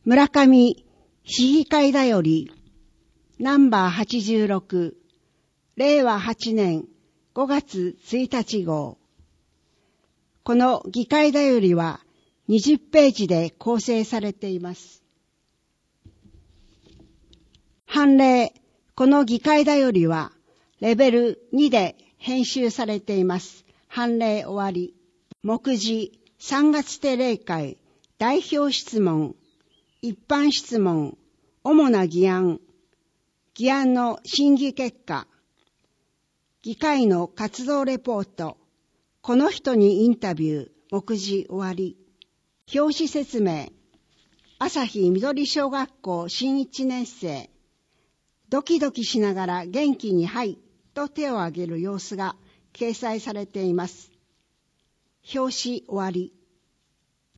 村上市議会だよりナンバー86令和8年5月1日号。この議会だよりは20ページで構成されています。判例、この議会だよりはレベル2で編集されています。判例終わり。目次、3月定例会、代表質問、一般質問、主な議案、議案の審議結果、議会の活動レポート、この人にインタビュー、目次終わり。表紙説明、朝日緑小学校新1年生、ドキドキしながら元気にはいと手を挙げる様子が掲載されています。表紙終わり。